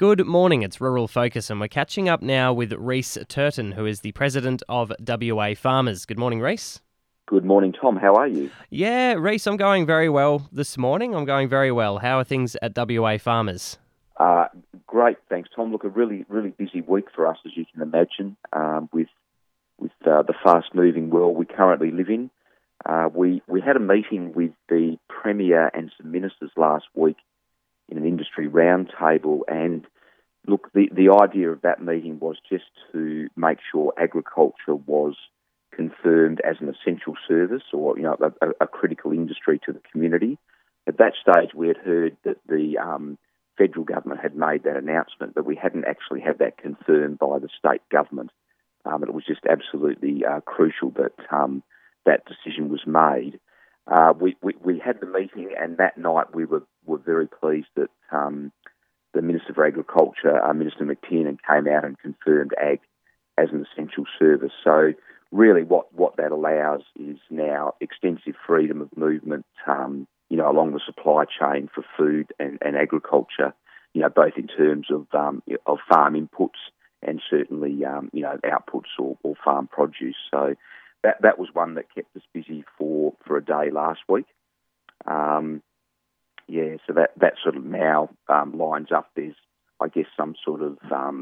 Good morning, it's Rural Focus, and we're catching up now with Rhys Turton, who is the president of WA Farmers. Good morning, Rhys. Good morning, Tom. How are you? Yeah, Rhys, I'm going very well this morning. I'm going very well. How are things at WA Farmers? Great, thanks, Tom. Look, a really busy week for us, as you can imagine, with the fast-moving world we currently live in. We had a meeting with the Premier and some ministers last week in an industry roundtable, and look, the idea of that meeting was just to make sure agriculture was confirmed as an essential service, or a critical industry to the community. At that stage, we had heard that the federal government had made that announcement, but we hadn't actually had that confirmed by the state government. And it was just absolutely crucial that that decision was made. We had the meeting, and that night we were very pleased that the Minister for Agriculture, Minister McTiernan, came out and confirmed ag as an essential service. So really what that allows is now extensive freedom of movement, along the supply chain for food and agriculture, both in terms of farm inputs and certainly, outputs or farm produce. So that was one that kept us busy for a day last week. So that sort of now lines up. There's, I guess, some sort of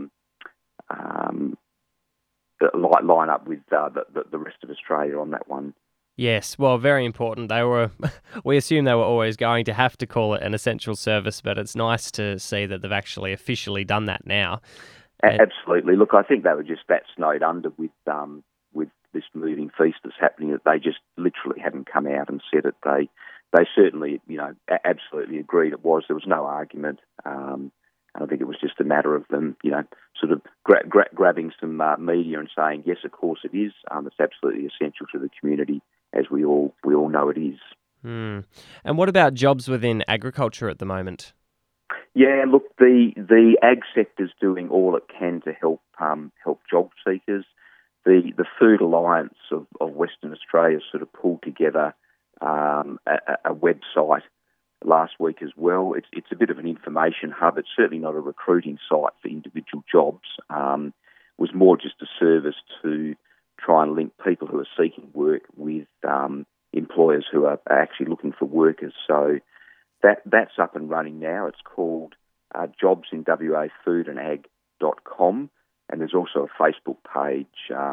line up with the rest of Australia on that one. Yes, well, very important. We assume they were always going to have to call it an essential service, but it's nice to see that they've actually officially done that now. Absolutely. Look, I think they were just that snowed under with this moving feast that's happening that they just literally hadn't come out and said it. They certainly, absolutely agreed it was. There was no argument. And I think it was just a matter of them, sort of grabbing some media and saying, yes, of course it is. It's absolutely essential to the community, as we all know it is. And what about jobs within agriculture at the moment? Yeah, look, the ag sector's doing all it can to help job seekers. The Food Alliance of Western Australia sort of pulled together a website last week as well. It's a bit of an information hub. It's certainly not a recruiting site for individual jobs. It was more just a service to try and link people who are seeking work with employers who are actually looking for workers. So that's up and running now. It's called jobsinwafoodandag.com, and there's also a Facebook page,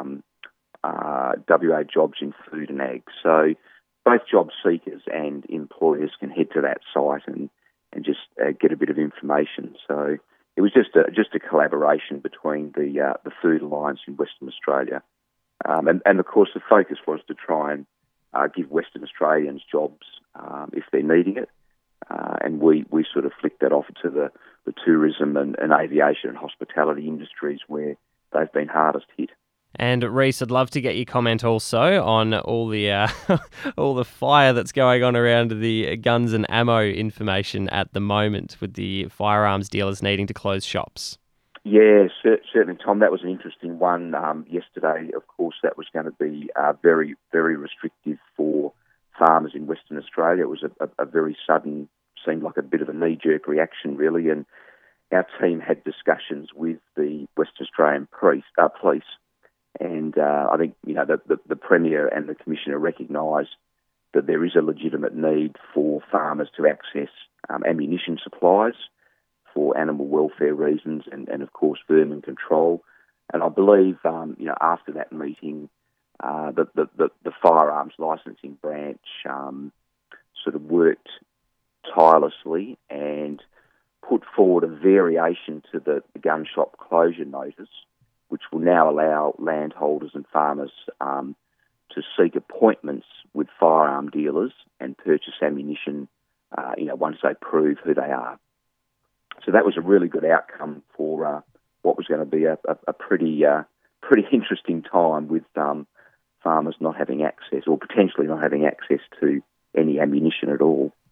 WA Jobs in Food and Ag. So both job seekers and employers can head to that site and just get a bit of information. So it was just a collaboration between the Food Alliance in Western Australia, and of course the focus was to try and give Western Australians jobs if they're needing it, and we sort of flicked that off to the tourism and aviation and hospitality industries where they've been hardest hit. And Rhys, I'd love to get your comment also on all the all the fire that's going on around the guns and ammo information at the moment, with the firearms dealers needing to close shops. Yeah, certainly, Tom. That was an interesting one yesterday. Of course, that was going to be very, very restrictive for farmers in Western Australia. It was a very sudden, seemed like a bit of a knee-jerk reaction, really. And our team had discussions with the Western Australian police. And I think the Premier and the Commissioner recognised that there is a legitimate need for farmers to access ammunition supplies for animal welfare reasons and of course vermin control. And I believe after that meeting, the firearms licensing branch sort of worked tirelessly and put forward a variation to the gun shop closure notice, which will now allow landholders and farmers to seek appointments with firearm dealers and purchase ammunition, once they prove who they are. So that was a really good outcome for what was going to be a pretty interesting time with farmers not having access, or potentially not having access to any ammunition at all.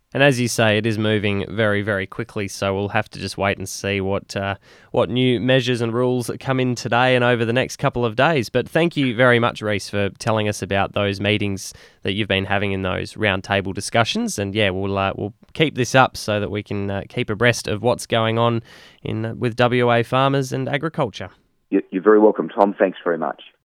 And as you say, it is moving very, very quickly, so we'll have to just wait and see what new measures and rules come in today and over the next couple of days. But thank you very much, Reece, for telling us about those meetings that you've been having in those roundtable discussions. And yeah, we'll keep this up so that we can keep abreast of what's going on with WA farmers and agriculture. You're very welcome, Tom. Thanks very much.